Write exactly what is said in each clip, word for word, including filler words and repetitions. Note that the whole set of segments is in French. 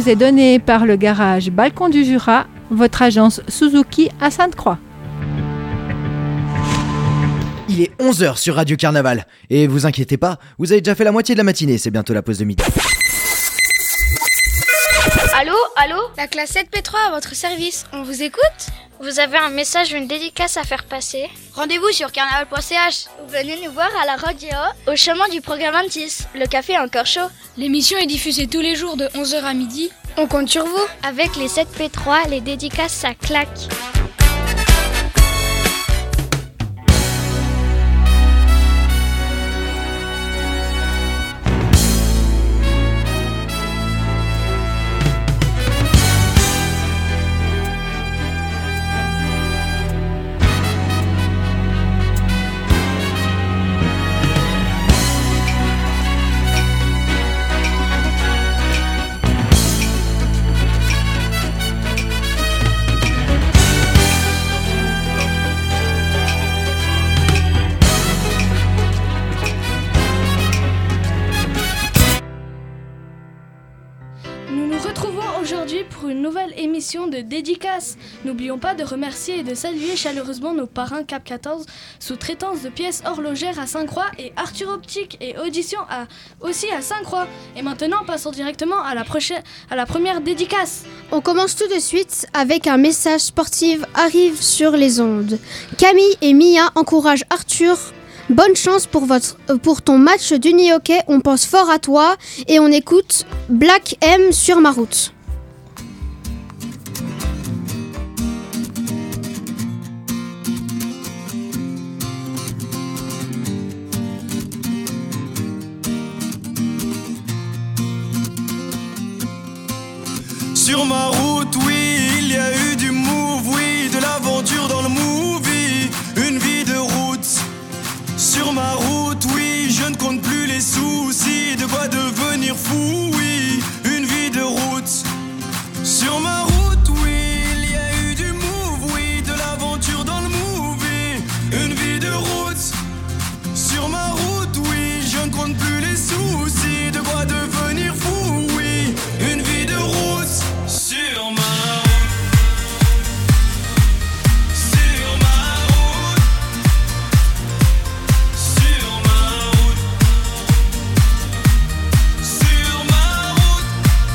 vous est donné par le garage Balcon du Jura, votre agence Suzuki à Sainte-Croix. Il est onze heures sur Radio Carnaval. Et vous inquiétez pas, vous avez déjà fait la moitié de la matinée, c'est bientôt la pause de midi. Allô, allô ? La classe sept P trois à votre service, on vous écoute ? Vous avez un message ou une dédicace à faire passer ? Rendez-vous sur carnaval point c h. Ou venez nous voir à la radio, au chemin du programme vingt-six. Le café est encore chaud. L'émission est diffusée tous les jours de onze heures à midi. On compte sur vous. Avec les sept P trois, les dédicaces, ça claque. Pour une nouvelle émission de dédicaces. N'oublions pas de remercier et de saluer chaleureusement nos parrains Cap quatorze, sous-traitance de pièces horlogères à Sainte-Croix et Arthur Optique et Audition à, aussi à Sainte-Croix. Et maintenant, passons directement à la, prochaine, à la première dédicace. On commence tout de suite avec un message sportif arrive sur les ondes. Camille et Mia encouragent Arthur. Bonne chance pour, votre, pour ton match d'uni-hockey, on pense fort à toi et on écoute Black M sur ma route. Sur ma route, oui, il y a eu du move, oui, de l'aventure dans le movie, une vie de route. Sur ma route, oui, je ne compte plus les soucis, de quoi devenir fou, oui, une vie de route. Sur ma route, oui, il y a eu du move, oui, de l'aventure dans le movie, une vie de route. Sur ma route, oui, je ne compte plus les soucis, de quoi devenir fou, oui, une vie de route. Sur ma route, sur ma route, sur ma route, sur ma route,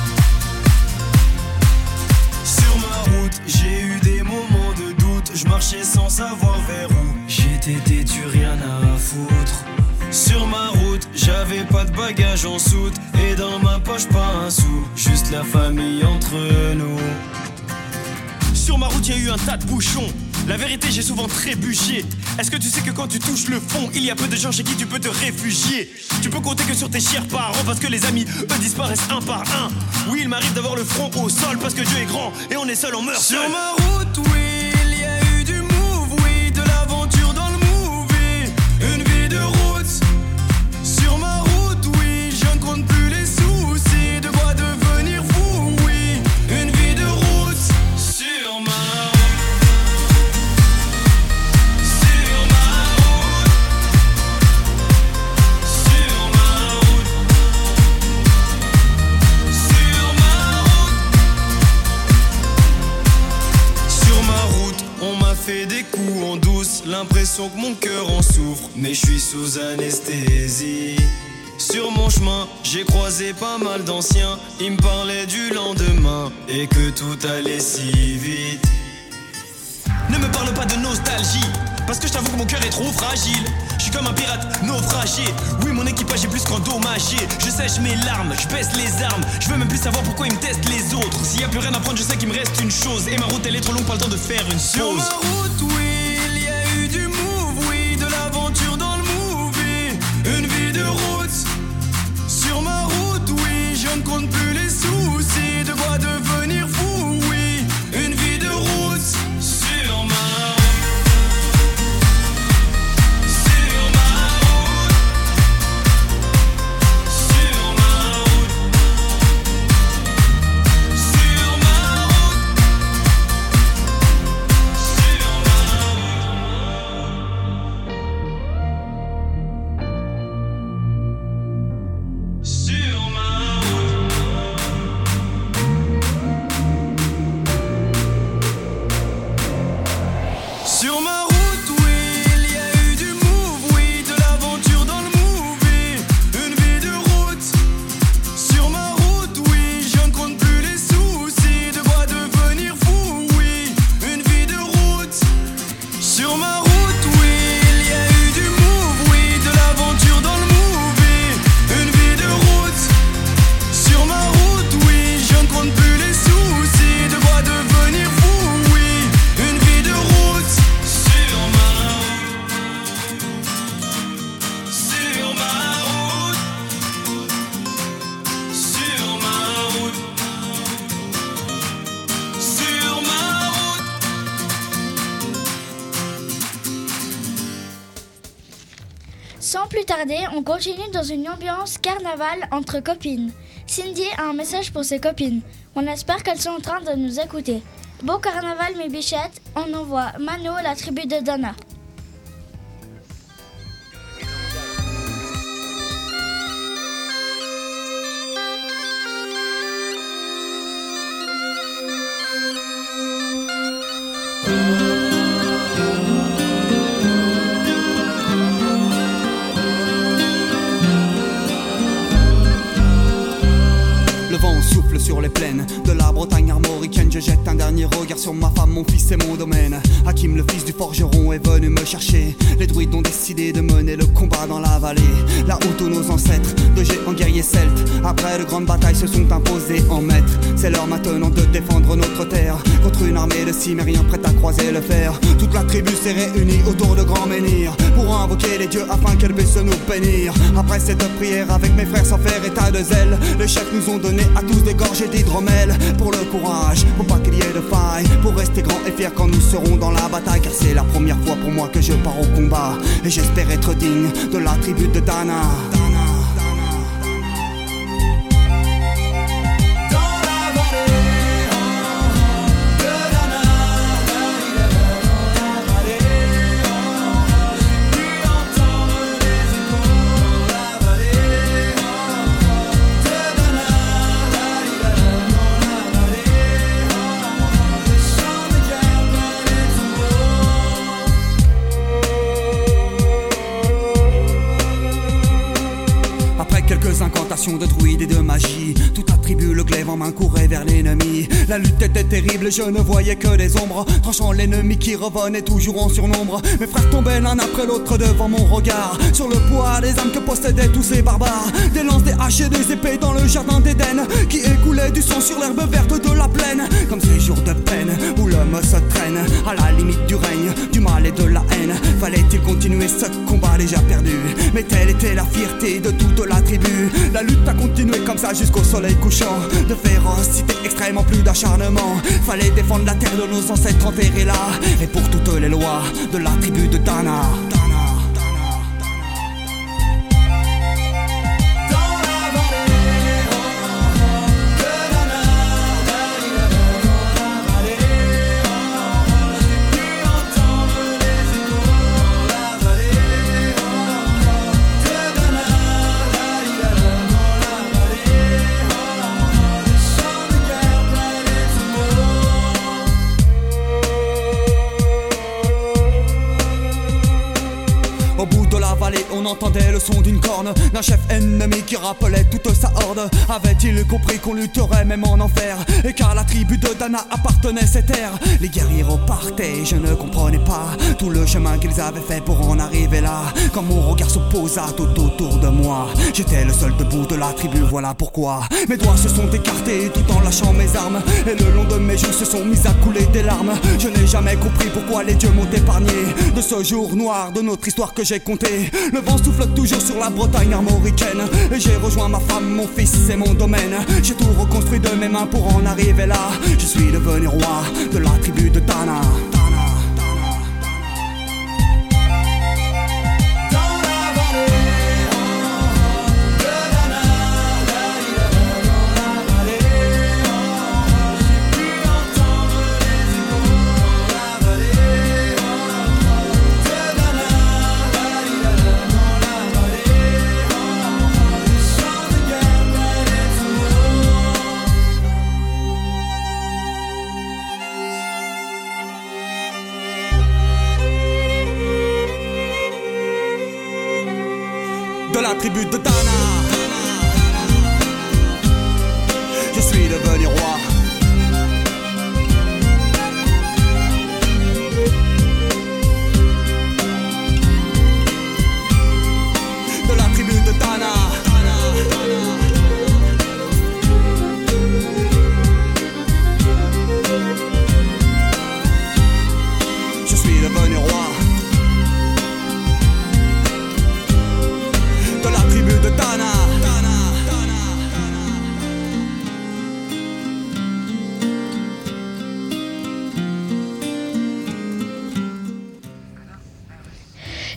sur ma route, j'ai eu des moments de doute, je marchais sans savoir vers où, j'étais têtu, rien à foutre. Sur ma route, j'avais pas de bagages en soute, et dans ma poche pas un sou, juste la famille entre nous. Sur ma route, y'a eu un tas de bouchons, la vérité j'ai souvent trébuché. Est-ce que tu sais que quand tu touches le fond, il y a peu de gens chez qui tu peux te réfugier. Tu peux compter que sur tes chers parents, parce que les amis, eux, disparaissent un par un. Oui, il m'arrive d'avoir le front au sol, parce que Dieu est grand, et on est seul, on meurt seul. Sur ma route, oui, il y a eu du move, oui, de l'aventure dans le movie, une vie de route. Sur ma route, oui, je ne compte plus les soucis, de quoi devenir fou, oui, une vie de route. Sur ma route, sur ma route, sur ma route, sur ma route, sur ma route, on m'a fait des coups en douce, l'impression que mon cœur en souffre, mais je suis sous anesthésie. Sur mon chemin, j'ai croisé pas mal d'anciens, ils me parlaient du lendemain et que tout allait si vite. Ne me parle pas de nostalgie, parce que je t'avoue que mon cœur est trop fragile. Je suis comme un pirate naufragé, oui mon équipage est plus qu'endommagé. Je sèche mes larmes, je baisse les armes, je veux même plus savoir pourquoi ils me testent les autres. S'il y a plus rien à prendre, je sais qu'il me reste une chose, et ma route elle est trop longue, pas le temps de faire une pause. Sur ma route, oui, il y a eu du move, oui, de l'aventure dans le movie, une vie de route. Sur ma route, oui, je ne compte plus les soucis, de quoi devenir fou, oui, une vie de route. Sur ma route, sur ma route, sur ma route, sur ma route, sur ma route, sur ma route. plus tarder, on continue dans une ambiance carnaval entre copines. Cindy a un message pour ses copines. On espère qu'elles sont en train de nous écouter. Bon carnaval mes bichettes, on envoie Mano, la tribu de Dana. Le vent souffle sur les plaines de la Bretagne armoricaine. Je jette un dernier regard sur ma femme, mon fils et mon domaine. Hakim, le fils du forgeron, est venu me chercher. Les druides ont décidé de mener le combat dans la vallée, là où tous nos ancêtres, de géants guerriers celtes, après de grandes batailles se sont imposés en maîtres. C'est l'heure maintenant de défendre notre terre contre une armée de cimériens prête à croiser le fer. Toute la tribu s'est réunie autour de grands menhirs pour invoquer les dieux afin qu'elle puisse nous bénir. Après cette prière avec mes frères sans faire état de zèle, les chefs nous ont donné à tous des gorgées d'hydromel. Pour le courage, pour pas qu'il y ait de faille, pour rester grand et fier quand nous serons dans la bataille. Car c'est la première fois pour moi que je pars au combat, et j'espère être digne de la tribu de Dana. Incantations de druides et de magie, toute la tribu le glaive en main courait vers l'ennemi. La lutte était terrible, je ne voyais que des ombres, tranchant l'ennemi qui revenait toujours en surnombre. Mes frères tombaient l'un après l'autre devant mon regard, sur le poids des âmes que possédaient tous ces barbares. Des lances, des haches et des épées dans le jardin d'Éden, qui écoulait du sang sur l'herbe verte de la plaine. Comme ces jours de peine où l'homme se traîne à la limite du règne, du mal et de la haine. Fallait-il continuer ce combat déjà perdu? Mais telle était la fierté de toute la tribu. La lutte a continué comme ça jusqu'au soleil couchant. De férocité extrême en plus d'acharnement. Fallait défendre la terre de nos ancêtres enterrés là, et pour toutes les lois de la tribu de Dana. On entendait le son d'une corne d'un chef ennemi qui rappelait toute sa horde. Avait-il compris qu'on lutterait même en enfer, et qu'à la tribu de Dana appartenait cette terre? Les guerriers repartaient, je ne comprenais pas tout le chemin qu'ils avaient fait pour en arriver là. Quand mon regard se posa tout autour de moi, j'étais le seul debout de la tribu, voilà pourquoi mes doigts se sont écartés tout en lâchant mes armes, et le long de mes joues se sont mis à couler des larmes. Je n'ai jamais compris pourquoi les dieux m'ont épargné de ce jour noir de notre histoire que j'ai compté. Le vent souffle toujours sur la Bretagne armoricaine, et j'ai rejoint ma femme, mon fils et mon domaine. J'ai tout reconstruit de mes mains pour en arriver là. Je suis devenu roi de la tribu de Dana. De la tribu de Dana, je suis devenu roi. De la tribu de Dana, je suis devenu roi. De la tribu de Dana, Dana, Dana, Dana.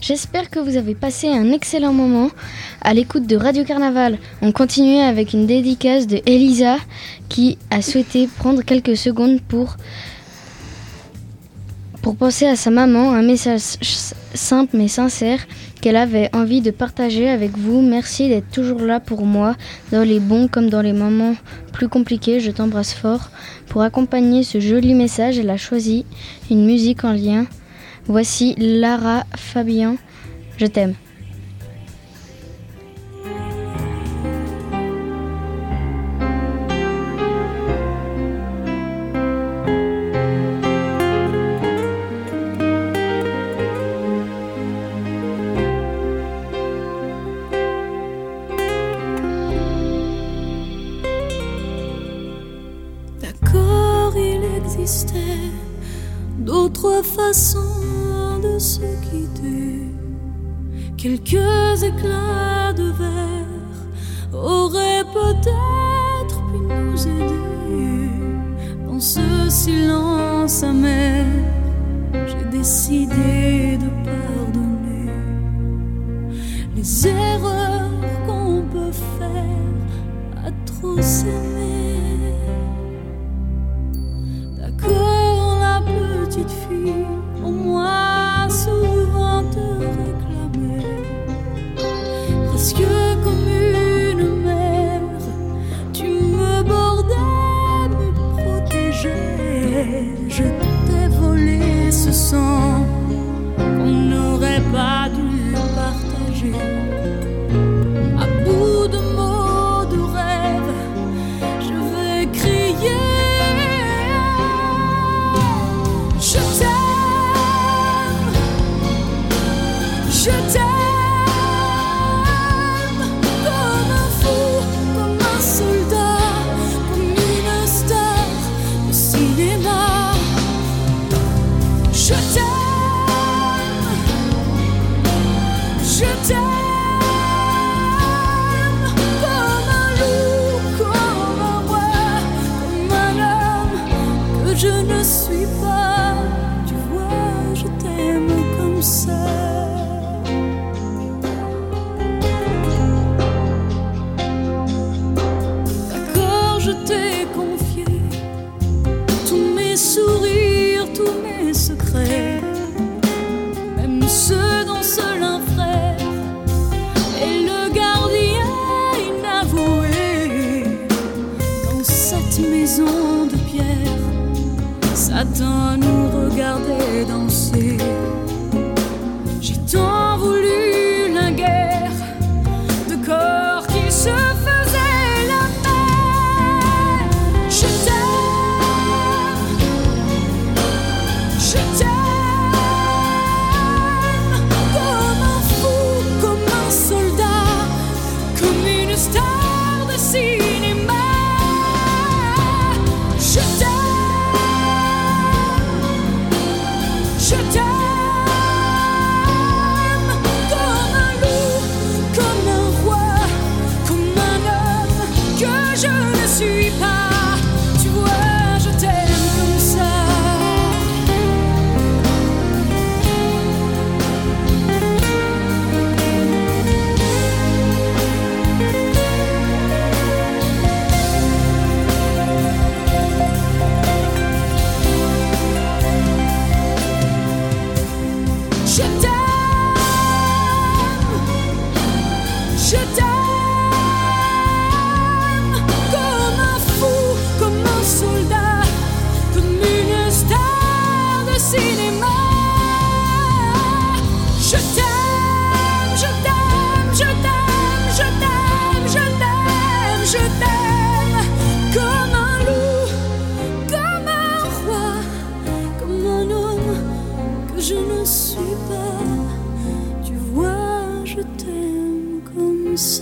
J'espère que vous avez passé un excellent moment à l'écoute de Radio Carnaval. On continue avec une dédicace de Elisa qui a souhaité prendre quelques secondes pour, pour penser à sa maman, un message simple mais sincère qu'elle avait envie de partager avec vous. Merci d'être toujours là pour moi, dans les bons comme dans les moments plus compliqués. Je t'embrasse fort. Pour accompagner ce joli message, elle a choisi une musique en lien. Voici Lara Fabian, Je t'aime. D'autres façons de se quitter, quelques éclats de verre auraient peut-être pu nous aider. Dans ce silence amer, j'ai décidé de pardonner les erreurs qu'on peut faire à trop s'aimer. Petite fille, au moins souvent te réclamer, presque comme une mère, tu me bordais, me protégeais. Je t'ai volé ce sang qu'on n'aurait pas dû partager. À bout de mots, de rêves, je vais crier. Je t'aime, je t'aime, comme un fou, comme un soldat, comme une star de cinéma. Je t'aime, je t'aime, comme un loup, comme un roi, comme un homme que je ne suis pas. Comme ça. D'accord, je t'ai confié tous mes sourires, tous mes secrets, même ceux dont seul un frère est le gardien inavoué. Dans cette maison de pierre, Satan nous regardait danser. J'ai tant voulu la guerre de corps qui se faisaient la paix. Je t'aime, je t'aime, comme un fou, comme un soldat, comme une star de cinéma. Je t'aime, je t'aime. Je ne suis pas, tu vois, je t'aime comme ça. Je t'aime, je t'aime. Cinéma. Je t'aime, je t'aime, je t'aime, je t'aime, je t'aime, je t'aime, comme un loup, comme un roi, comme un homme que je ne suis pas. Tu vois, je t'aime comme ça.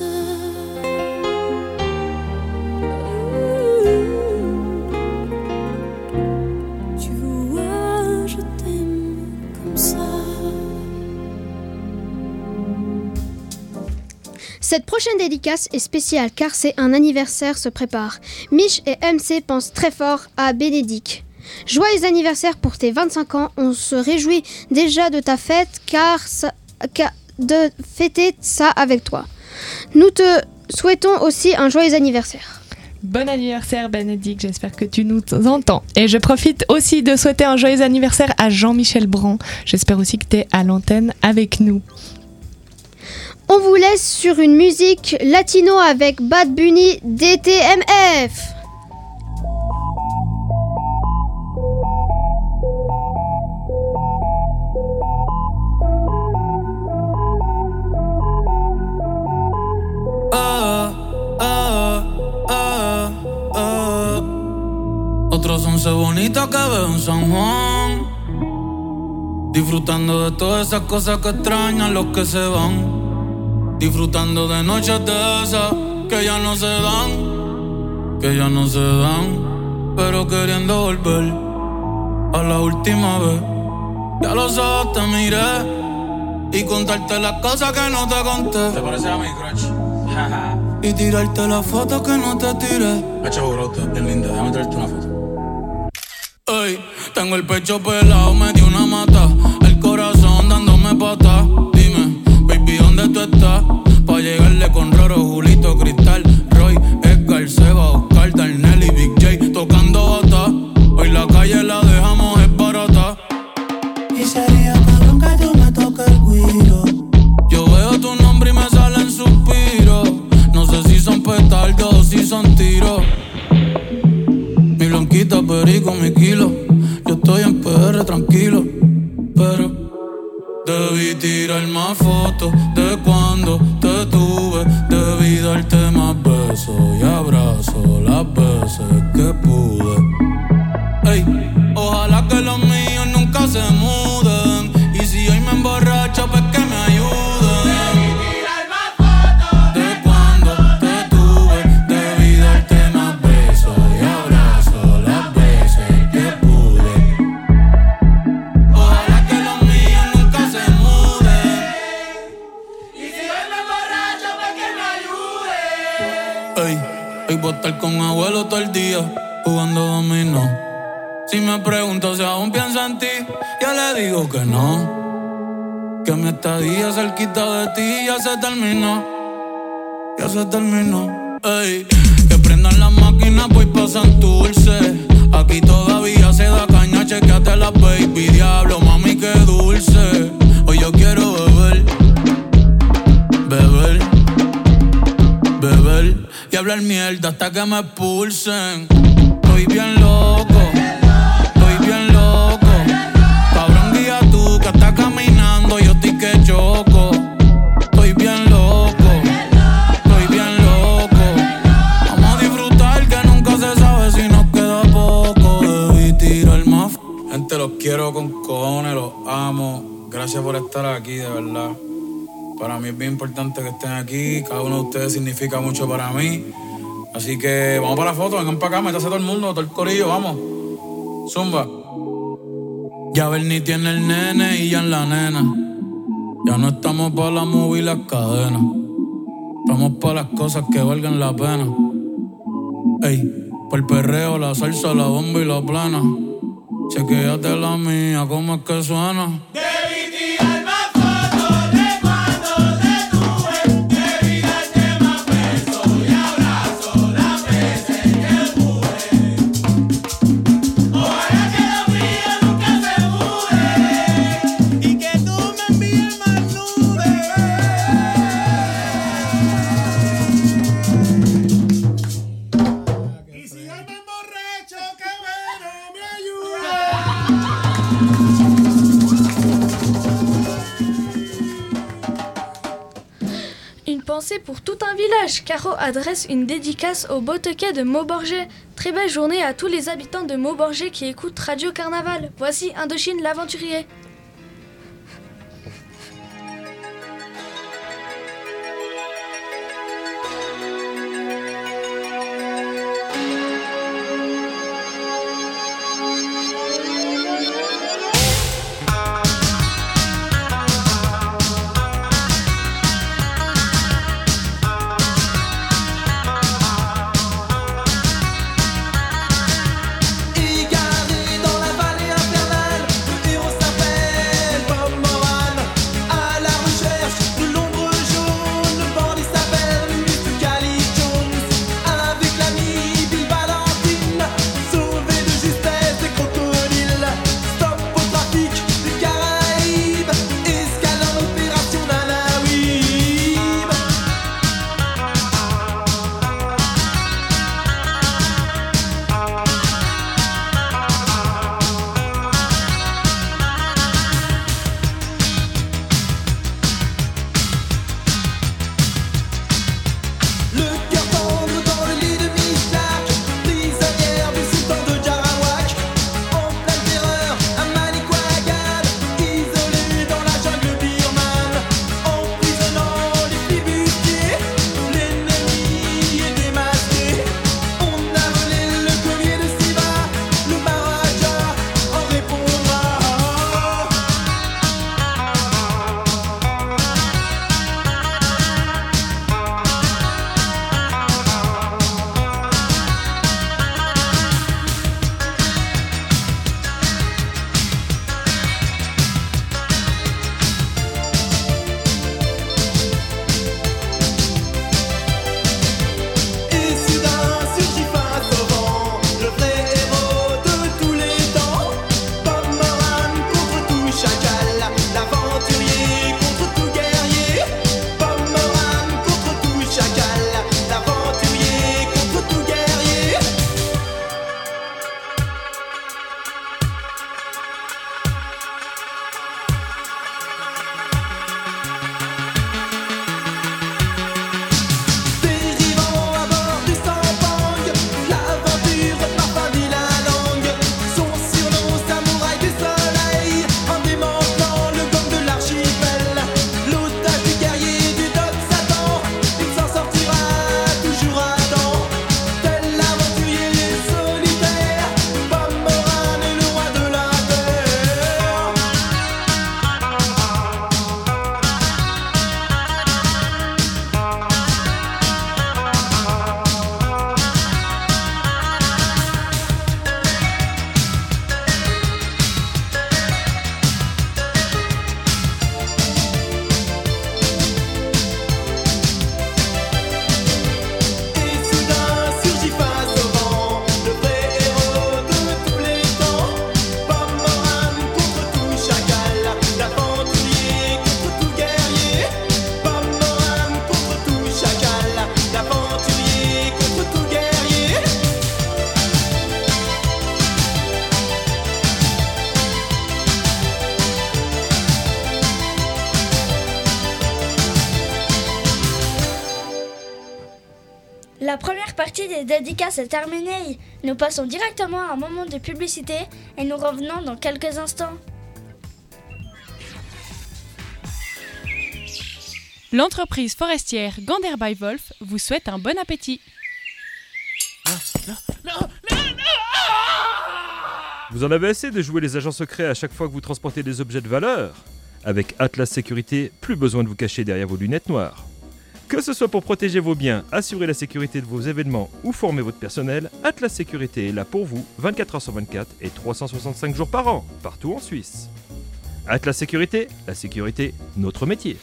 Cette prochaine dédicace est spéciale car c'est un anniversaire se prépare. Mich et M C pensent très fort à Bénédicte. Joyeux anniversaire pour tes vingt-cinq ans, on se réjouit déjà de ta fête car ça, de fêter ça avec toi. Nous te souhaitons aussi un joyeux anniversaire. Bon anniversaire Bénédicte, j'espère que tu nous entends. Et je profite aussi de souhaiter un joyeux anniversaire à Jean-Michel Brand. J'espère aussi que tu es à l'antenne avec nous. On vous laisse sur une musique latino avec Bad Bunny D T M F. Otros once bonitas que veo en San Juan, disfrutando de todas esas cosas que extrañan los que se van, disfrutando de noches de esas que ya no se dan, que ya no se dan, pero queriendo volver a la última vez. Ya los ojos te miré y contarte las cosas que no te conté. ¿Te parece a mi crush? Y tirarte las fotos que no te tiré. Hacho brote, bien linda, déjame traerte una foto. Ey, tengo el pecho pelado, me dio una mata, el corazón dándome patas. Dime, baby, ¿dónde tú estás? Pa' llegarle con Roro, Julito, Cristal, Roy, Edgar, Seba, Oscar, Darnell y Big J tocando bata. Hoy la calle la dejamos es barata. Y sería cabrón que tú me toques el guiro. Yo veo tu nombre y me salen suspiros. No sé si son petardos o si son tiros. Mi blanquita, perico, mi kilo. Yo estoy en P R tranquilo, pero debí tirar más fotos de cuando te tuve. Debí darte más besos y abrazos las veces que pude. Ey, ojalá que los míos nunca se muden. Y si hoy me emborracho, pues que me ayuden. Voy a estar con abuelo todo el día jugando dominó. Si me pregunto si aún pienso en ti, ya le digo que no. Que mi estadía cerquita de ti ya se terminó. Ya se terminó. Ey, que prendan las máquinas, voy pa' Santurce. Aquí todavía se da caña, chequeate la baby. Diablo, mami, qué dulce. Hoy yo quiero beber, beber, beber y hablar mierda hasta que me expulsen. Estoy bien loco, estoy bien loco. Cabrón, guía tú que estás caminando, yo estoy que choco. Estoy bien loco, estoy bien loco. Vamos a disfrutar que nunca se sabe si nos queda poco. Debí tirar más. Gente, los quiero con cojones, los amo. Gracias por estar aquí, de verdad. Para mí es bien importante que estén aquí. Cada uno de ustedes significa mucho para mí. Así que vamos para la foto, vengan para acá, métase todo el mundo, todo el corillo, vamos. Zumba. Ya Bernie tiene el nene y ya en la nena. Ya no estamos para la movie y las cadenas. Estamos para las cosas que valgan la pena. Ey, por el perreo, la salsa, la bomba y la plana. Chequéate la mía, cómo es que suena. Pour tout un village, Caro adresse une dédicace au Botequet de Mauborger. Très belle journée à tous les habitants de Mauborger qui écoutent Radio Carnaval. Voici Indochine l'aventurier. Dans la vallée infernale, le héros s'appelle La première partie des dédicaces est terminée. Nous passons directement à un moment de publicité et nous revenons dans quelques instants. L'entreprise forestière Gander by Wolf vous souhaite un bon appétit. Vous en avez assez de jouer les agents secrets à chaque fois que vous transportez des objets de valeur ? Avec Atlas Sécurité, plus besoin de vous cacher derrière vos lunettes noires. Que ce soit pour protéger vos biens, assurer la sécurité de vos événements ou former votre personnel, Atlas Sécurité est là pour vous vingt-quatre heures sur vingt-quatre et trois cent soixante-cinq jours par an, partout en Suisse. Atlas Sécurité, la sécurité, notre métier.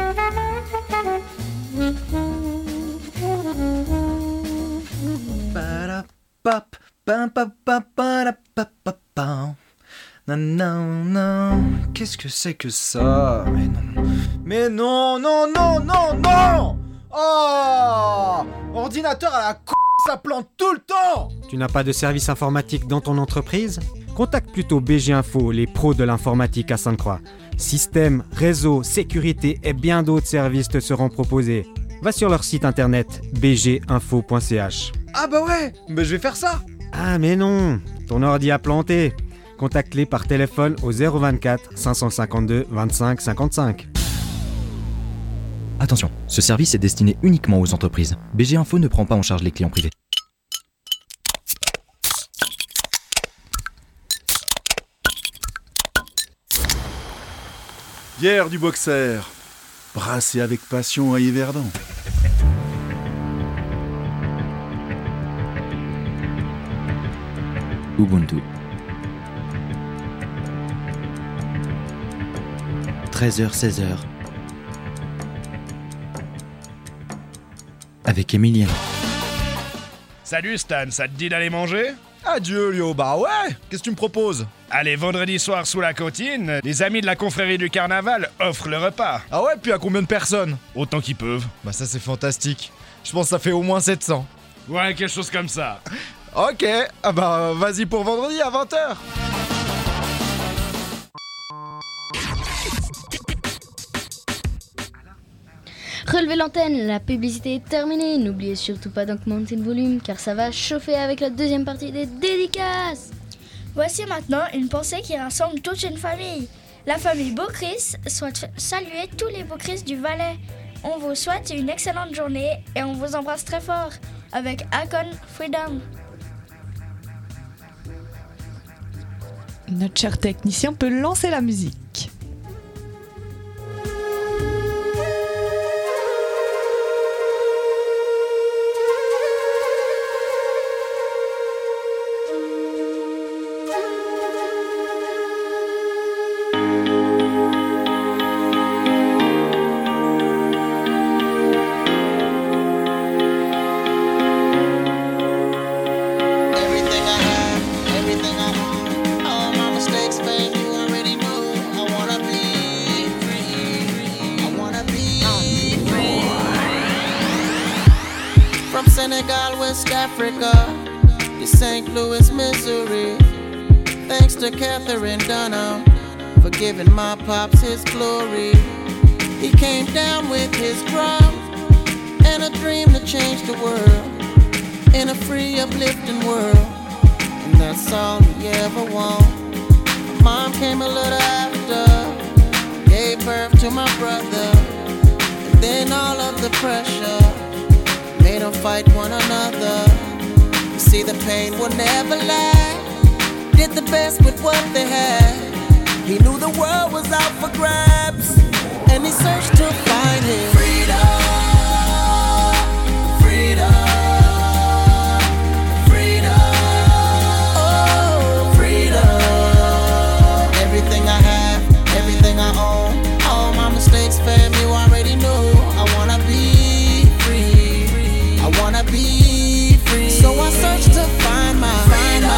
Non, non, non. Qu'est-ce que c'est que ça? Mais non. Mais non, non, non, non, non. Oh, ordinateur à la c***, ça plante tout le temps. Tu n'as pas de service informatique dans ton entreprise? Contacte plutôt B G Info, les pros de l'informatique à Sainte-Croix. Système, réseau, sécurité et bien d'autres services te seront proposés. Va sur leur site internet b g info point c h. Ah bah ouais, bah je vais faire ça. Ah mais non, ton ordi a planté. Contacte-les par téléphone au zéro vingt-quatre cinq cent cinquante-deux vingt-cinq cinquante-cinq. Attention, ce service est destiné uniquement aux entreprises. B G Info ne prend pas en charge les clients privés. Bière du Boxer, brassée avec passion à Yverdon. Ubuntu. treize heures seize heures. Avec Emilienne. Salut Stan, ça te dit d'aller manger? Adieu Lio, bah ouais, qu'est-ce que tu me proposes? Allez, vendredi soir sous la cantine, les amis de la confrérie du carnaval offrent le repas. Ah ouais, puis à combien de personnes? Autant qu'ils peuvent. Bah ça c'est fantastique. Je pense que ça fait au moins sept cents. Ouais, quelque chose comme ça. Ok, ah bah vas-y pour vendredi à vingt heures. Relevez l'antenne, la publicité est terminée. N'oubliez surtout pas d'augmenter le volume car ça va chauffer avec la deuxième partie des dédicaces. Voici maintenant une pensée qui rassemble toute une famille. La famille Beaucris souhaite saluer tous les Beaucris du Valais. On vous souhaite une excellente journée et on vous embrasse très fort avec Akon Freedom. Notre cher technicien peut lancer la musique. Senegal, West Africa, to Saint Louis, Missouri. Thanks to Catherine Dunham for giving my pops his glory. He came down with his drum and a dream to change the world in a free, uplifting world. And that's all he ever wanted. Mom came a little after, gave birth to my brother, and then all of the pressure made them fight one another. You see, the pain will never last. Did the best with what they had. He knew the world was out for grabs, and he searched to find his freedom. Freedom. Freedom. Oh, freedom. Everything I have, everything I own, all my mistakes, fam, you already know. I wanna be free. I wanna be free. So I search to find my freedom.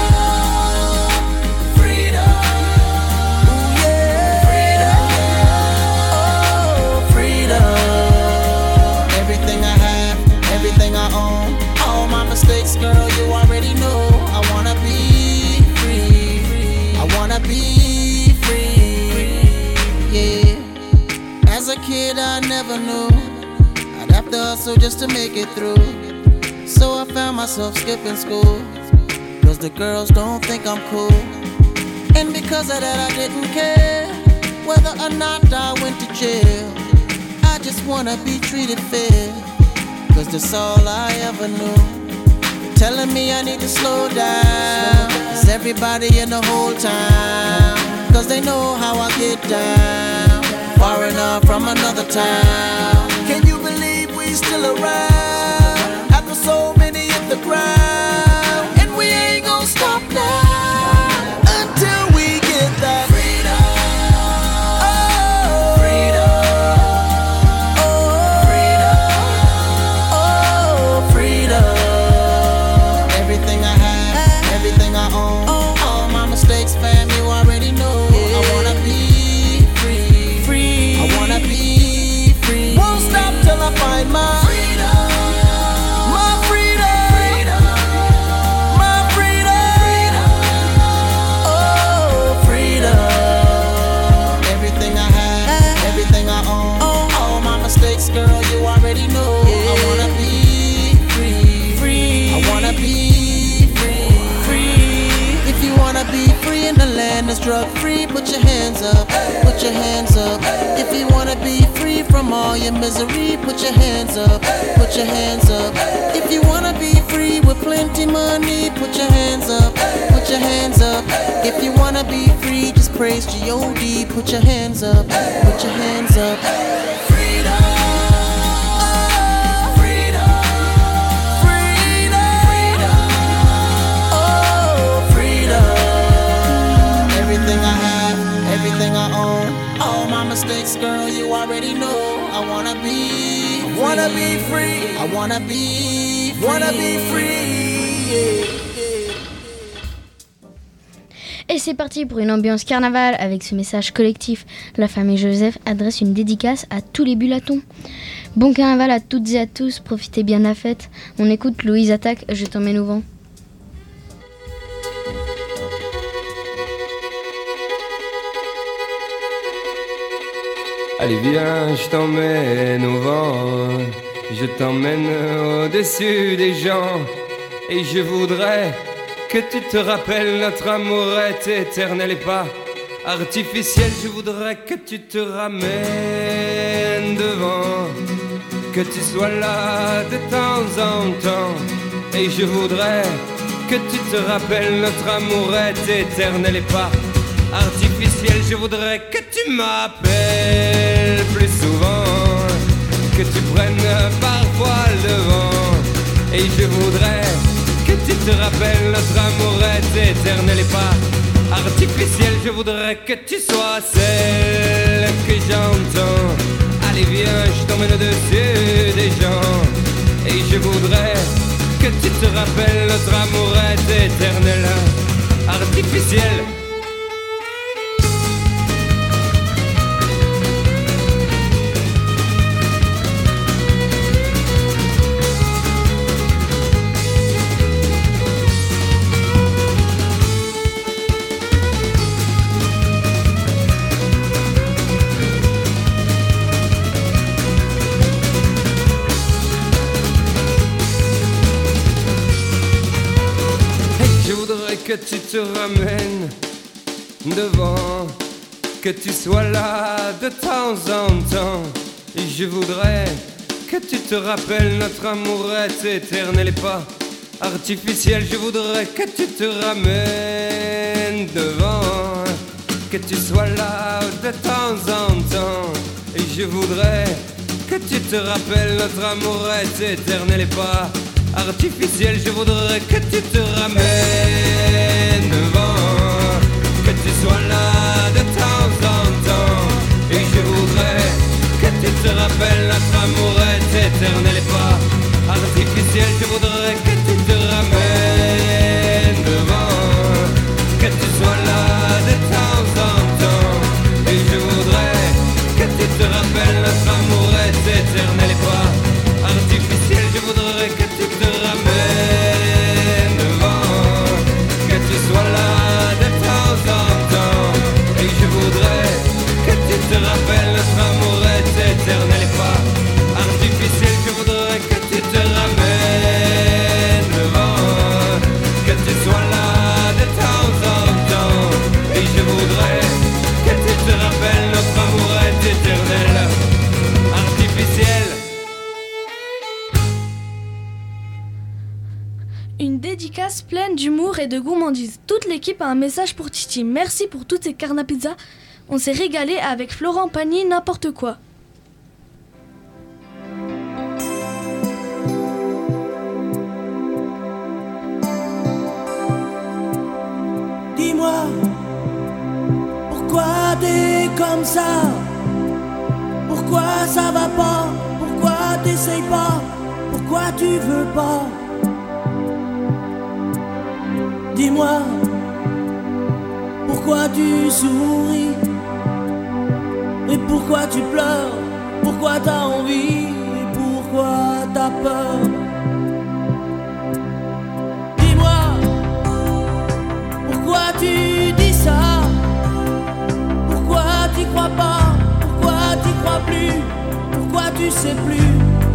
Freedom. Ooh, yeah. Freedom. Oh, freedom. Everything I have, everything I own, all my mistakes, girl, you already know. I wanna be free. I wanna be free. Yeah. As a kid, I never knew I'd have to hustle just to make it through. so I found myself skipping school. Cause the girls don't think I'm cool. And because of that I didn't care whether or not I went to jail. I just wanna be treated fair, cause that's all I ever knew. Telling me I need to slow down, cause everybody in the whole town, cause they know how I get down, far enough from another town. Can you believe we still around, after so many hit the ground? And we ain't gonna stop now, until we get that freedom. Oh, freedom. Oh, freedom. Oh, freedom. Everything I have, everything I own, all my mistakes, fam, you already know. I wanna be free, free. I wanna be free. Won't stop till I find my freedom, my freedom, freedom. My freedom, freedom. Oh, freedom. Everything I have, everything I own, all my mistakes, girl, you already know. I wanna be free, free. I wanna be free, free. If you wanna be free in the land that's drug free, put your hands up, put your hands up. If you wanna be free from all your misery, put your hands up, put your hands up. If you wanna be free with plenty money, put your hands up, put your hands up. If you wanna be free, just praise G O D, put your hands up, put your hands up. Freedom. Oh, freedom. Freedom. Freedom. Oh, freedom. Everything I have, everything I own, all my mistakes, girl, you already know. I wanna be, I wanna be free. I wanna be, free. Wanna be free. Yeah. Et c'est parti pour une ambiance carnaval avec ce message collectif. La famille Joseph adresse une dédicace à tous les bulletons. Bon carnaval à toutes et à tous, profitez bien de la fête. On écoute Louise Attaque, Je t'emmène au vent. Allez viens, je t'emmène au vent, je t'emmène au-dessus des gens, et je voudrais que tu te rappelles, notre amour est éternel et pas artificiel. Je voudrais que tu te ramènes devant, que tu sois là de temps en temps, et je voudrais que tu te rappelles, notre amour est éternel et pas artificiel. Je voudrais que tu m'appelles plus souvent, que tu prennes parfois le vent, et je voudrais que tu te rappelles, notre amour est éternel et pas artificiel. Je voudrais que tu sois celle que j'entends. Allez viens, je t'emmène au-dessus des gens, et je voudrais que tu te rappelles, notre amour est éternel, artificiel. Que tu te ramènes devant, que tu sois là de temps en temps, et je voudrais que tu te rappelles, notre amour est éternel et pas artificiel. Je voudrais que tu te ramènes devant, que tu sois là de temps en temps, et je voudrais que tu te rappelles, notre amour est éternel et pas artificiel. Je voudrais que tu te ramènes devant, que tu sois là de temps en temps, et je voudrais que tu te rappelles, notre amour est éternel et pas artificiel. Je voudrais que tu te ramènes devant, que tu sois là de temps en temps, et je voudrais que tu te rappelles, notre amour est éternel et pas artificiel. Je voudrais que tu te ramènes devant, que tu sois là de temps en temps, et je voudrais que tu te rappelles, notre amour est éternel et pas artificiel. Je voudrais que tu te ramènes et de gourmandise. Toute l'équipe a un message pour Titi. Merci pour toutes ces carnes à pizza. On s'est régalé avec Florent Pagny, n'importe quoi. Dis-moi, pourquoi t'es comme ça? Pourquoi ça va pas? Pourquoi t'essayes pas? Pourquoi tu veux pas? Dis-moi, pourquoi tu souris? Et pourquoi tu pleures? Pourquoi t'as envie? Et pourquoi t'as peur? Dis-moi, pourquoi tu dis ça? Pourquoi t'y crois pas? Pourquoi t'y crois plus? Pourquoi tu sais plus?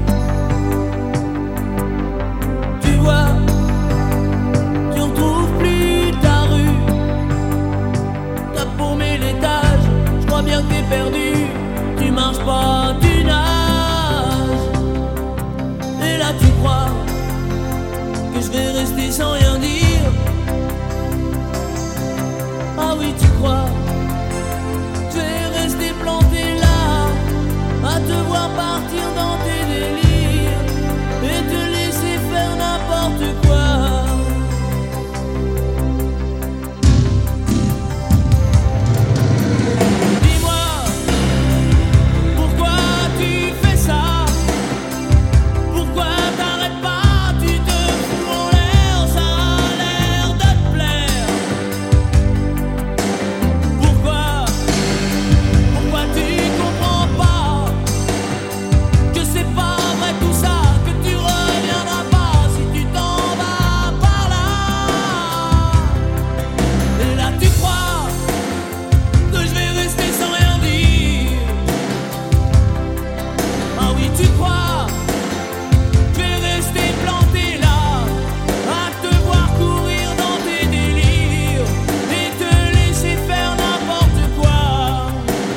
Tu vois, tu retrouves plus ta rue. T'as paumé l'étage, je crois bien que t'es perdu. Tu marches pas, tu nages. Et là tu crois que je vais rester sans rien dire. Ah oui tu crois, je vais rester planté là, à te voir partir dans tes délires et te laisser faire n'importe quoi. Dis-moi, pourquoi tu fais ça? Pourquoi t'arrêtes pas? Tu te fous en l'air, ça a l'air de te plaire. Pourquoi? Pourquoi tu comprends pas que c'est pas vrai tout ça, que tu reviendras pas si tu t'en vas par là? Et là tu crois que je vais rester sans rien dire. Ah oui tu crois, je vais rester planté là, à te voir courir dans tes délires et te laisser faire n'importe quoi.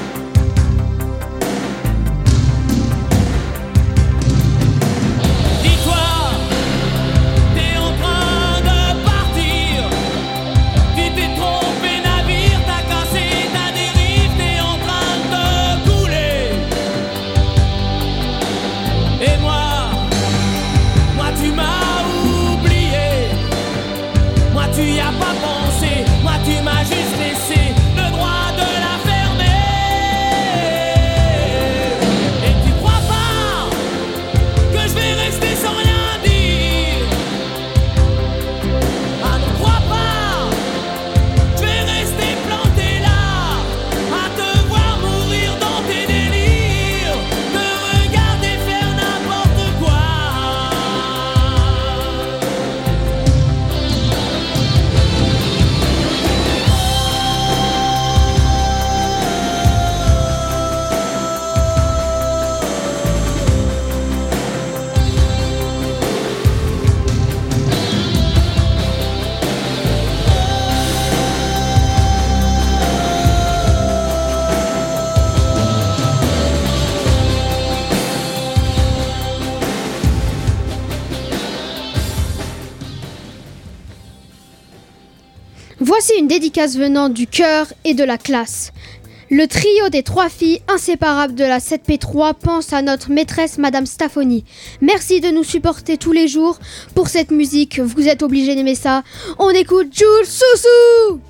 Dis-toi, t'es en train de partir. Tu t'es trompé navire, t'as cassé ta dérive, t'es en train de couler. Et moi, moi tu m'as oublié. Moi tu y as pas pensé. Moi tu m'as juste laissé le droit de la fermer. Et tu crois pas que je vais rester sans rien dire? Ah ne crois pas, je vais rester planté là, à te voir mourir dans tes délires, te regarder faire n'importe quoi. Voici une dédicace venant du cœur et de la classe. Le trio des trois filles inséparables de la sept P trois pense à notre maîtresse Madame Staffoni. Merci de nous supporter tous les jours pour cette musique. Vous êtes obligés d'aimer ça. On écoute Jules Soussou.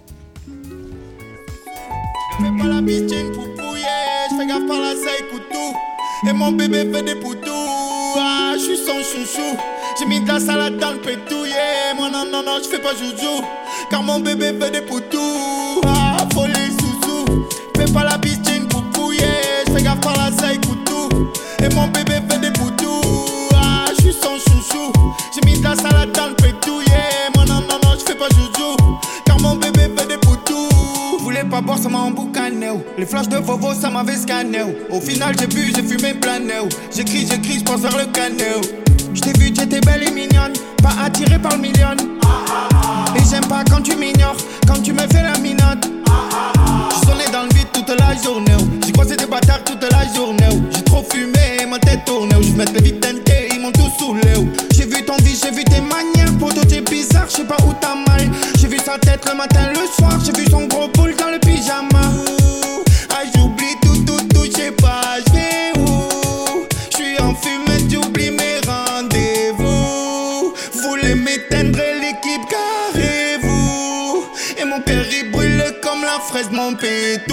Je fais pas la piscine pour pouiller, je fais gaffe par la saille couteau. Et mon bébé fait des poutous, ah, je suis son chouchou. J'ai mis de la salade dans le pétouillé. Moi non, non, non, je fais pas joujou, car mon bébé fait des poutous, ah, folie sous-sous. Je fais pas la piscine pour pouiller, je fais gaffe par la saille couteau. Et mon bébé fait des poutous, ah, je suis son chouchou. J'ai mis de la salade dans le pétouillé. Moi non, non, non, je fais pas joujou, car mon bébé fait des poutous. Voulais pas boire, ça m'a emboucané. Les flashs de Vovo, ça m'avait scanné. Au final, j'ai bu, j'ai fumé plané. J'écris, j'écris, j'pense vers le canot. J't'ai vu, t'étais belle et mignonne, pas attirée par le million. Et j'aime pas quand tu m'ignores, quand tu me fais la minote. J'suis sonné dans le vide toute la journée. J'ai croisé des bâtards toute la journée. J'ai trop fumé, ma tête tournée. J'mets les vides teintés, ils m'ont tous saoulé. J'ai vu ton vie, j'ai vu tes manières. Poto, t'es bizarre, je sais pas où t'as mal. J'ai vu sa tête le matin, le soir, j'ai vu son gros boule dans le pyjama. Ah j'oublie tout, tout, tout, je sais pas, je vais où. Je suis en fumée, j'oublie mes rendez-vous. Voulez m'éteindre l'équipe, carrez-vous. Et mon père il brûle comme la fraise, mon pétou.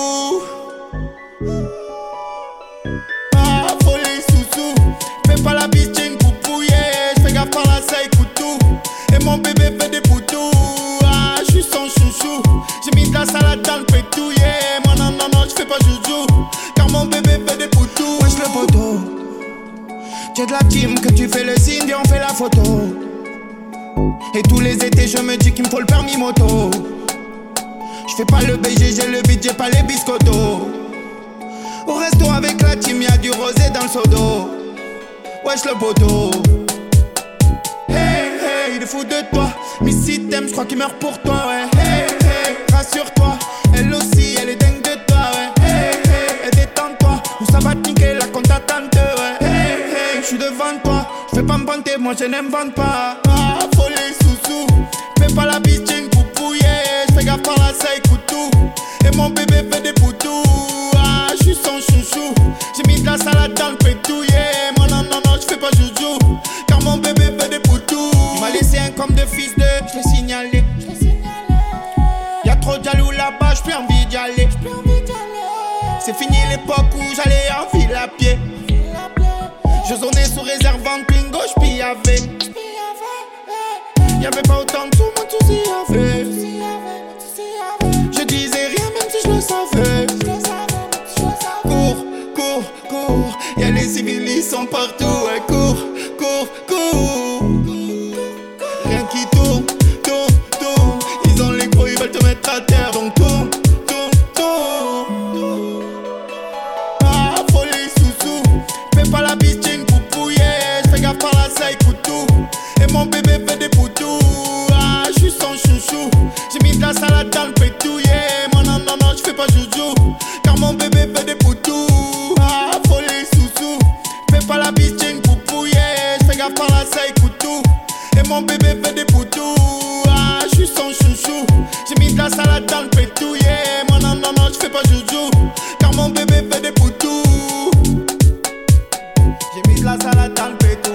Ah folie sous-sous, fais pas la biche, j'ai une poupouille. J'fais gaffe par la saille, couteau. Et mon bébé fait des poutous. Ah j'suis son chouchou. J'ai mis de la salade dans le pétou, yeah. Moi non non non j'fais pas joujou, car mon bébé fait des poutous. Wesh le poteau, tu es de la team que tu fais le signe et on fait la photo. Et tous les étés je me dis qu'il me faut le permis moto. J'fais pas le B G, j'ai le beat, j'ai pas les biscottos. Au resto avec la team, y'a du rosé dans le seau d'eau. Wesh le poteau. Hey hey, il est fou de toi. Mais si t'aimes, j'crois qu'il meurt pour toi, ouais. Hey hey, rassure-toi. Elle aussi, elle est dingue de toi, ouais. Hey hey, et détends-toi. Ou ça va te niquer la compte à tante, ouais. Hey hey, j'suis devant toi. J'fais pas me vanter, moi je n'invente pas. Ah, folie sous-sous. Fais pas la biche, j'ai une poupouille. J'fais gaffe par la saille, couteau. Et mon bébé fait des poutous. Ah, j'suis son chouchou. J'ai mis de la salade dans le pétou, yeah. Moi non, non, non, j'fais pas joujou, car mon bébé fait des poutous. Il m'a laissé un comme de fils de, j'l'ai signalé. Y'a trop de jaloux là-bas, j'plus envie d'y aller. C'est fini l'époque où j'allais en ville à pied. Je zonais sous réserve en Twingo, j'pillavais. Y'avait pas autant de sous, moi tout s'y avait. Je disais rien même si je le savais. Cours, cours, cours. Y'a les civils, ils sont partout. Ouais, cours, cours, cours. Rien qui tourne, tourne, tourne. Ils ont les gros, ils veulent te mettre à terre. Donc tourne, tourne, tourne. Ah, folie sous-sous. Fais pas la biche, j'ai une poupouille. J'fais gaffe par la saille, couteau. Et mon bébé fait des poutous. Ah, j'suis son chouchou. J'ai mis de la salade dans le pétou, yeah. Moi non, non, non, j'fais pas joujou, car mon bébé fait des poutous. Ah, folie sous-sous. Fais pas la biche, j'ai une poupouille, yeah. J'fais gaffe par la saille, couteau. Et mon bébé fait des poutous. Ah, j'suis son chouchou. J'ai mis de la salade dans le pétou, yeah. Moi non, non, non, j'fais pas joujou, car mon bébé fait des poutous. J'ai mis de la salade dans le pétou,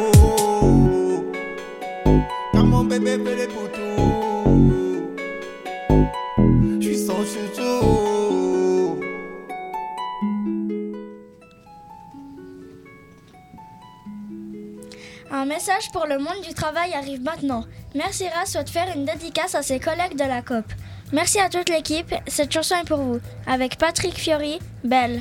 car mon bébé fait des poutous. J'suis son chouchou. Un message pour le monde du travail arrive maintenant. Mercira souhaite faire une dédicace à ses collègues de la C O P. Merci à toute l'équipe, cette chanson est pour vous. Avec Patrick Fiori, Belle.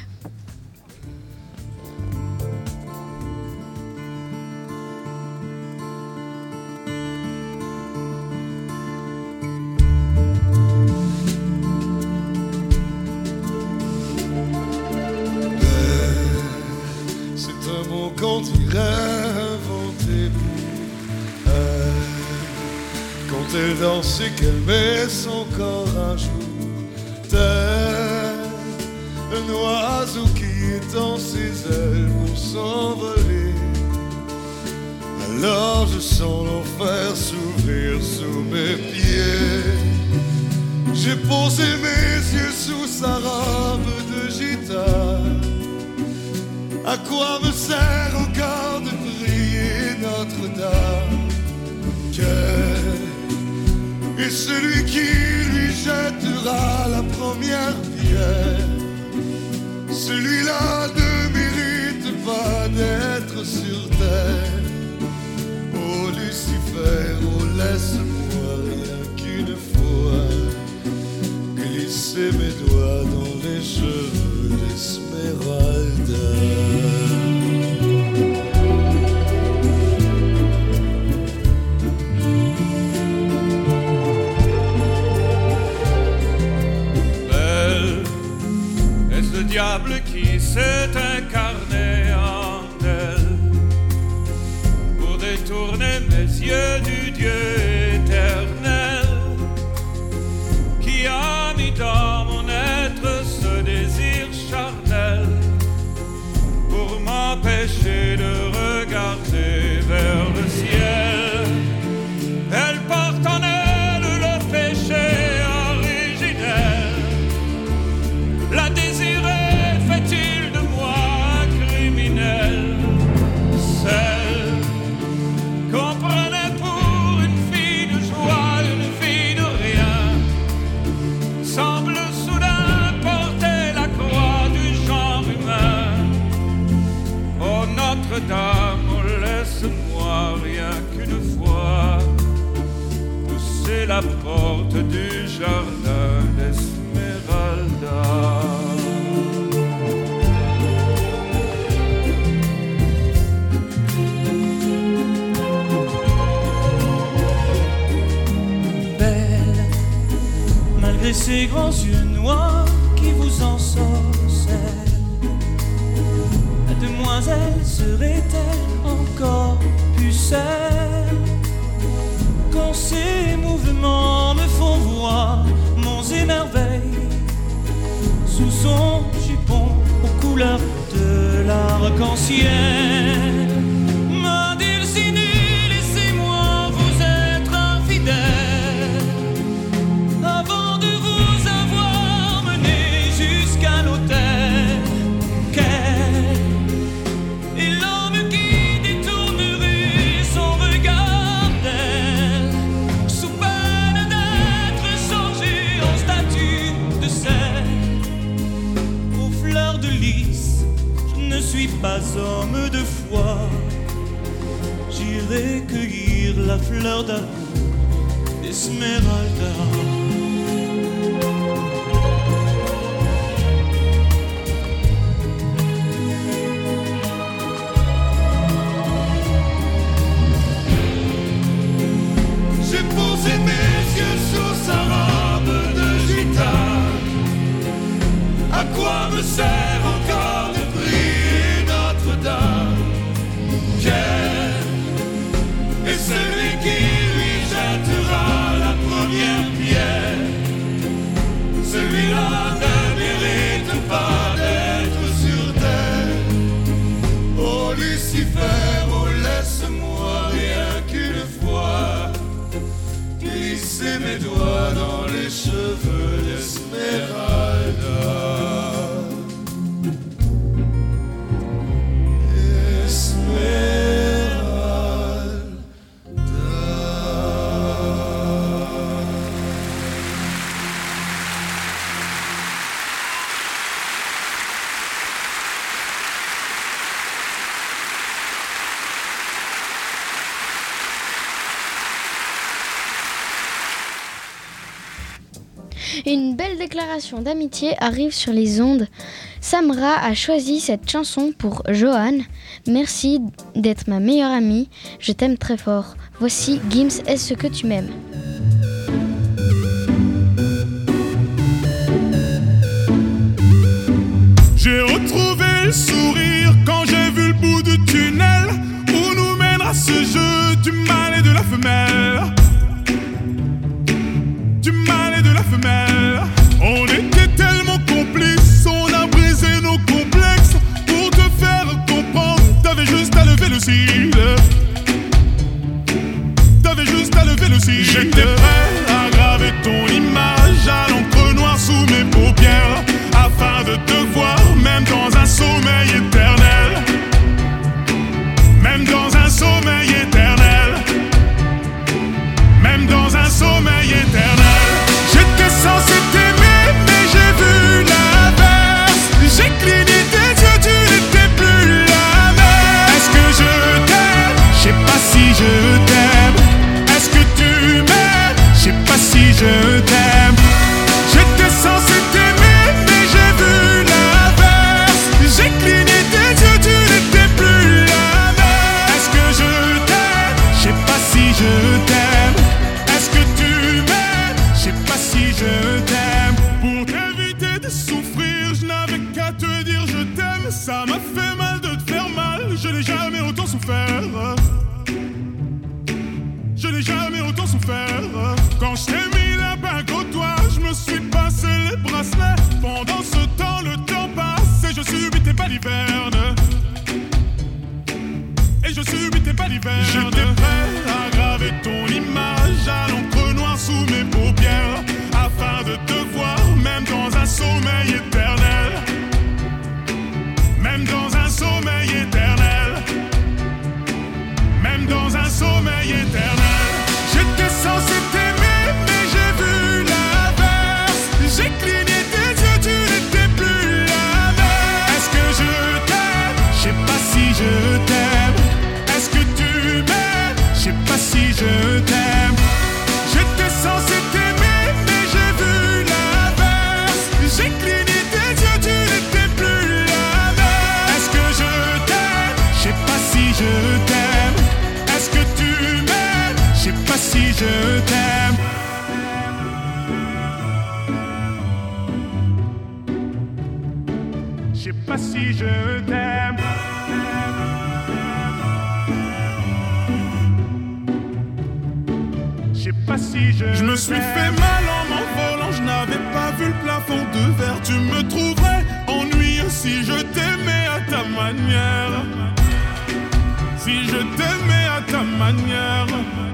C'est un mot qu'on dirait inventé pour elle. Quand elle danse et qu'elle met son corps à jour, tel un oiseau qui étend ses ailes pour s'envoler. Alors je sens l'enfer s'ouvrir sous mes pieds. J'ai posé mes yeux sous sa robe de gitane. À quoi me sert encore de prier Notre-Dame? Quel est celui qui lui jettera la première pierre? Celui-là ne mérite pas d'être sur terre. Oh Lucifer, oh laisse-moi rien qu'une fois glisser mes doigts dans les cheveux d'Esmeralda. Belle, est-ce le diable qui s'est incarné en elle pour détourner mes yeux du Dieu éternel qui a mis dans mon être ce désir charnel pour m'empêcher de regarder vers le ciel? Elle porte Regardez ces grands yeux noirs qui vous ensorcellent. La demoiselle serait-elle encore pucelle quand ces mouvements me font voir monts et merveilles sous son jupon aux couleurs de l'arc-en-ciel? Ma Dulcinée, laissez-moi vous être infidèle avant de vous avoir mené jusqu'à l'autel. Quel est l'homme qui détournerait son regard d'elle sous peine d'être changé en statue de sel? Aux fleurs de lys, je ne suis pas homme de foi. J'irai cueillir la fleur d'amour d'Esmeralda. J'ai posé mes yeux sur sa robe de gitane. À quoi me sert encore de prier Notre-Dame? Quel est celui qui lui jettera la première pierre? Celui-là ne mérite pas d'être sur terre. Oh Lucifer, oh laisse-moi rien qu'une fois glisser mes doigts dans les cheveux d'Esmeralda. Une belle déclaration d'amitié arrive sur les ondes. Samra a choisi cette chanson pour Johan. Merci d'être ma meilleure amie. Je t'aime très fort. Voici Gims, est-ce que tu m'aimes? J'ai retrouvé le sourire quand j'ai vu le bout du tunnel où nous mènera ce jeu du mâle et de la femelle. Du mâle et de la femelle. On était tellement complices, on a brisé nos complexes pour te faire comprendre. T'avais juste à lever le cil. T'avais juste à lever le cil. J'ai sais pas si je t'aime. Je sais pas si je Je me suis fait mal en m'envolant, je n'avais pas vu le plafond de verre. Tu me trouverais ennuyeux si je t'aimais à ta manière. Si je t'aimais à ta manière.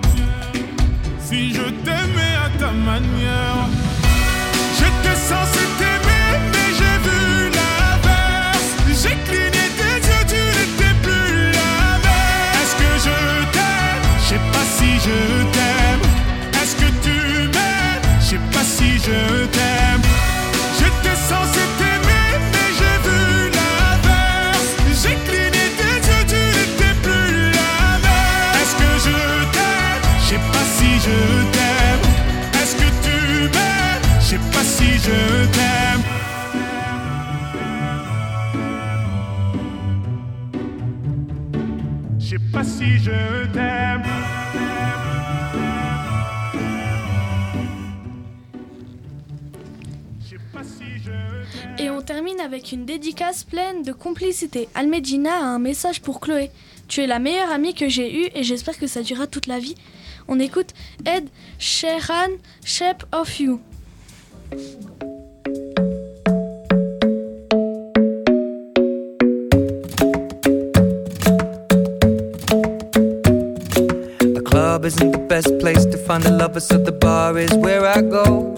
Si je t'aimais à ta manière. J'étais censé t'aimer, mais j'ai vu l'inverse. J'ai cligné tes yeux, tu n'étais plus la même. Est-ce que je t'aime? Je sais pas si je t'aime. Est-ce que tu m'aimes? Je sais pas si je t'aime. J'étais censé t'aimer, mais j'ai vu l'inverse. J'ai cligné tes yeux, tu n'étais plus la même. Est-ce que je t'aime? Je sais pas si je t'aime. Est-ce que tu m'aimes? Je sais pas si je t'aime. Je sais pas si je t'aime. Et on termine avec une dédicace pleine de complicité. Almedina a un message pour Chloé. Tu es la meilleure amie que j'ai eue et j'espère que ça durera toute la vie. On écoute Ed Sheeran, Shape of You. The club isn't the best place to find a lover, so the bar is where I go.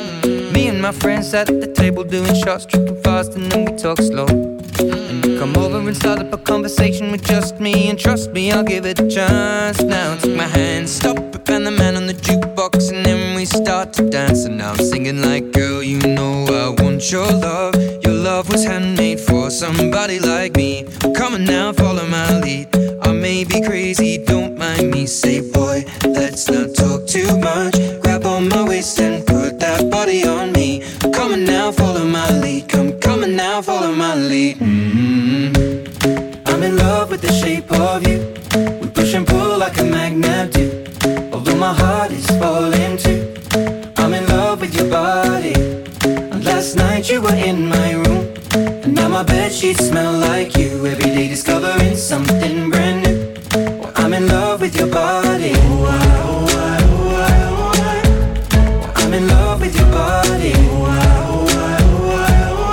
Me and my friends at the table doing shots, tripping fast, and then we talk slow. And you come over and start up a conversation with just me, and trust me, I'll give it a chance. Now take my hand, stop it, and the man on the jukebox, and then we start to dance. And now I'm singing like, girl, you know I want your love. Your love was handmade for somebody like me. Come on now, follow my lead. I may be crazy, don't mind me. Say, boy, let's not talk too much. Grab on my waist and put that body on me. Come on now, follow my lead. Come, come on now, follow my lead. Mm-hmm. I'm in love with the shape of you. We push and pull like a magnet do. Although my heart is falling too. I'm in love with your body. And last night you were in my room. And now my bedsheets smell like you. Every day discovering something brand new. Well, I'm in love with your body. Oh, I, oh, I, oh, I, oh, I. Well, I'm in love with your body. Oh, I, oh, I, oh, I, oh,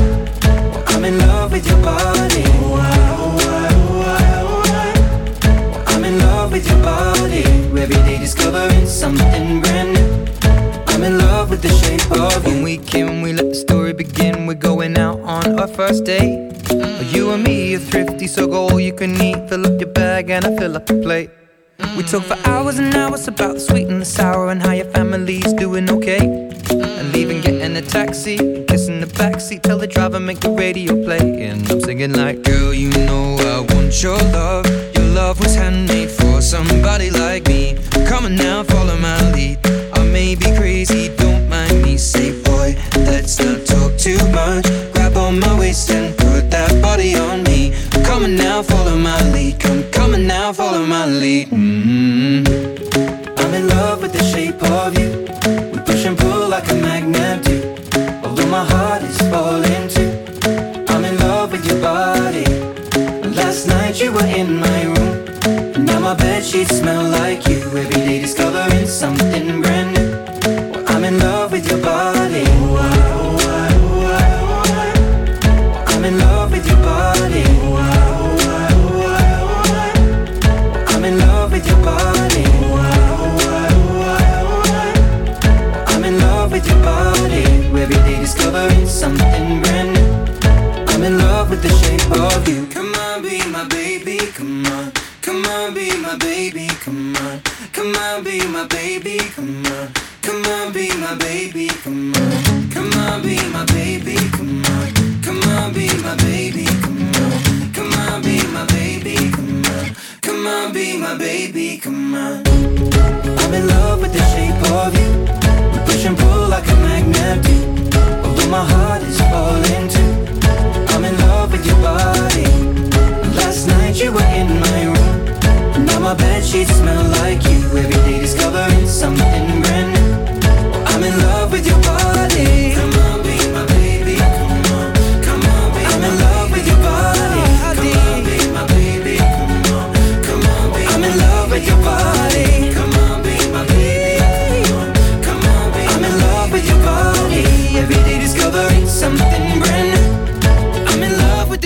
I. Well, I'm in love with your body. Oh, I, oh, I, oh, I, oh, I. Well, I'm in love with your body. Every day discovering something brand new. I'm in love with the shape of you. When we came, we let the story begin. We're going out on our first date. You and me are thrifty, so go all you can eat. Fill up your bag and I fill up the plate. We talk for hours and hours about the sweet and the sour and how your family's doing okay. And leaving, getting a taxi, kissing the backseat, tell the driver make the radio play. And I'm singing like, girl, you know I want your love. Your love was handmade for somebody like me. Come on now, follow my lead. I may be crazy, don't mind me. Say, boy, let's not talk too much. Grab on my waist and put that body on me. Come on now, follow my lead. Come, come on now, follow my lead. Mm-hmm. I'm in love with the shape of you. We push and pull like a magnet do. Although my heart is falling too. I'm in love with your body. Last night you were in my room. And now my bedsheets smell like you. Every day discovering something brand new. Well, I'm in love with your body. Oh, I, oh, I, oh, I, oh, I. I'm in love with your body. Oh, I, oh, I, oh, I, oh, I. I'm in love with your body. Oh, I, oh, I, oh, I, oh, I. I'm in love with your body. Every day discovering something brand new. I'm in love with the shape of you. Come on, be my baby, come on. Come on, be my baby, come on. Come on, be my baby, come on. Come on, be my baby, come on. Come on, be my baby, come on. Come on, be my baby, come on. Come on, be my baby, come on. Come on, be my baby, come on. I'm in love with the shape of you. We push and pull like a magnet do. Although my heart is falling too. I'm in love with your body. Last night you were in my room. Now my bedsheets smell like you. Every day discovering something brand new. I'm in love with your body. Come on, be my baby. Come on, come on, be I'm in love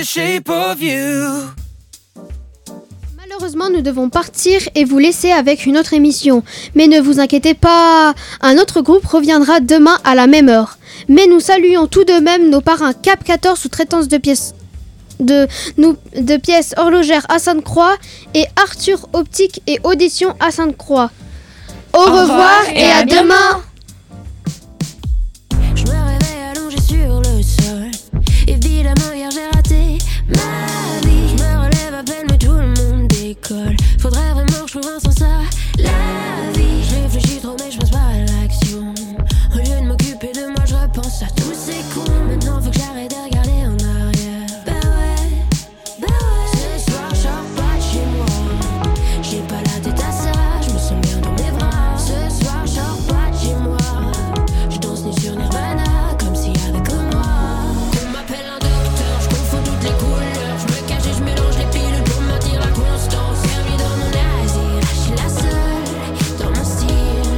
shape of you. Malheureusement, nous devons partir et vous laisser avec une autre émission. Mais ne vous inquiétez pas, un autre groupe reviendra demain à la même heure. Mais nous saluons tout de même nos parrains Cap quatorze sous-traitance de pièces de, nous, de pièces horlogères à Sainte-Croix et Arthur Optique et Audition à Sainte-Croix. Au, Au revoir, revoir et, et à, à demain. demain. Je me réveille allongée sur le sol. Évidemment hier j'ai raté ma vie. Je me relève à peine mais tout le monde décolle. Faudrait vraiment que je trouve un sens à la vie. Je réfléchis trop mais je passe pas à l'action. Au lieu de m'occuper de moi je repense à tous ces cons. Maintenant faut que j'arrête de regarder en arrière. Bah ouais, bah ouais. Ce soir je sors pas de chez moi. J'ai pas la tête à ça, je me sens bien dans mes bras. Ce soir je sors pas de chez moi. Je danse nu sur Nirvana comme s'il y avait que moi. On m'appelle un docteur, je confonds toutes les couleurs. Je me cache et je mélange les pilules pour maintenir la constance. Servi dans mon asile, je suis la seule dans mon style.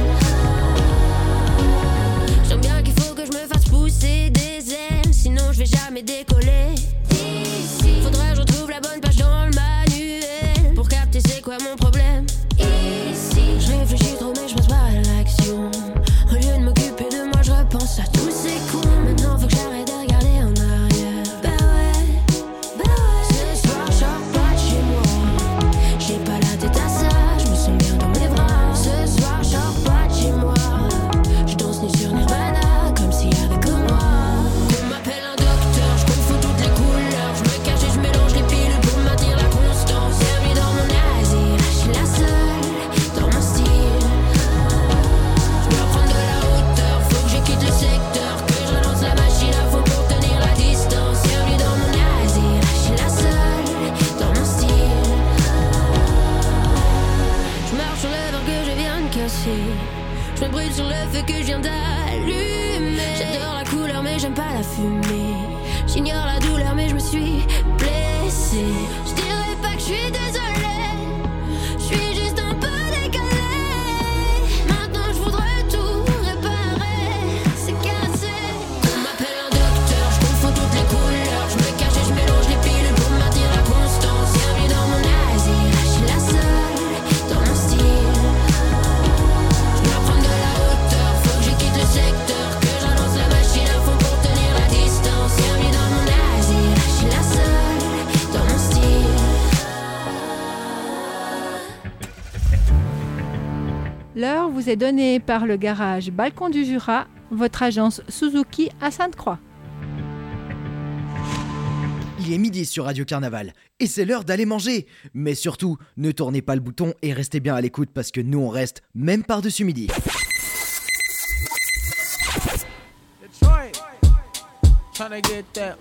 J'aime bien qu'il faut que je me fasse pousser des ailes, sinon je vais jamais décoller. Ici, faudrait que je retrouve la bonne page dans le manuel pour capter c'est quoi mon problème. Ici, je réfléchis trop mais je passe pas à l'action. Au lieu de m'occuper de moi, je repense à tous ces cons. Maintenant faut que j'arrête de regarder en arrière. Bah ouais, bah ouais. Ce soir je sors pas de chez moi. J'ai pas la tête à ça, je me sens bien dans mes bras. Ce soir je sors pas de chez moi. Je danse nu sur Nirvana comme s'il y avait que moi. On m'appelle un docteur, je confonds toutes les couleurs. Je me cache et je mélange les pilules pour maintenir la constance. Servi dans mon asile, je suis la seule dans mon style. Je dois prendre de la hauteur, faut que je quitte le secteur. Que je relance la machine à fond pour tenir la distance. Servi dans mon asile, je suis la seule dans mon style. Je marche sur le verre que je viens de casser. Je me brûle sur le feu que je viens d'allumer. J'adore la couleur mais j'aime pas la fumée. J'ignore la douleur mais je me suis blessée. Je dirais pas que je suis désolée, je suis juste un peu décalée. Maintenant je voudrais tout réparer, c'est cassé. On m'appelle un docteur, je confonds toutes les couleurs. Je me cache et je mélange les pilules pour maintenir la constance. Servi dans mon asile, je suis la seule dans mon style. Je dois prendre de la hauteur, faut que je quitte le secteur. Que je relance la machine à fond pour tenir la distance. Servi dans mon asile, je suis la seule dans mon style. L'heure vous est donnée par le garage Balcon du Jura, votre agence Suzuki à Sainte-Croix. Il est midi sur Radio Carnaval et c'est l'heure d'aller manger. Mais surtout, ne tournez pas le bouton et restez bien à l'écoute parce que nous on reste même par-dessus midi. Detroit, tryna get that.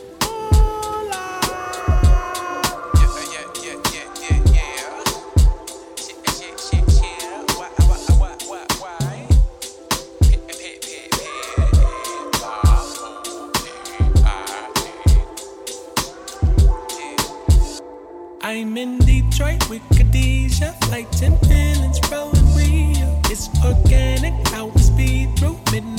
I'm in Detroit with Khadijah, flight ten feelings rolling real. It's organic, how we speed through midnight.